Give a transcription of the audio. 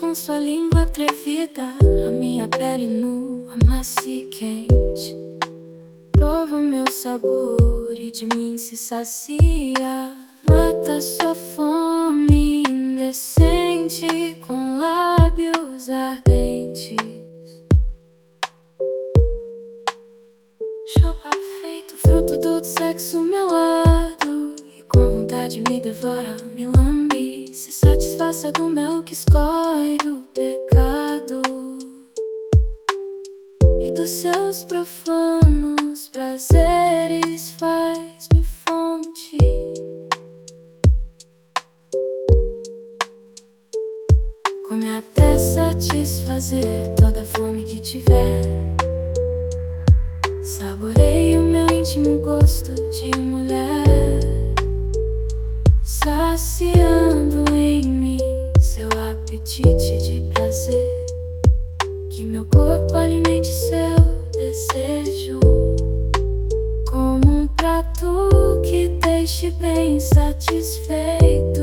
com sua língua atrevida, a minha pele nua, macia e quente. Prova meu sabor e de mim se sacia. Mata sua fome indecente com lábios ardentes. Chupa feito fruto do sexo melado, e com vontade me devora, me lambe. Se satisfaça do mel que escorre do pecado e dos seus profanos prazeres faz-me fonte. Come até satisfazer toda a fome que tiver. Saboreie o meu íntimo gosto de mulher, saciando em mim seu apetite de prazer. Que meu corpo alimente seu desejo, como um prato que deixe bem satisfeito.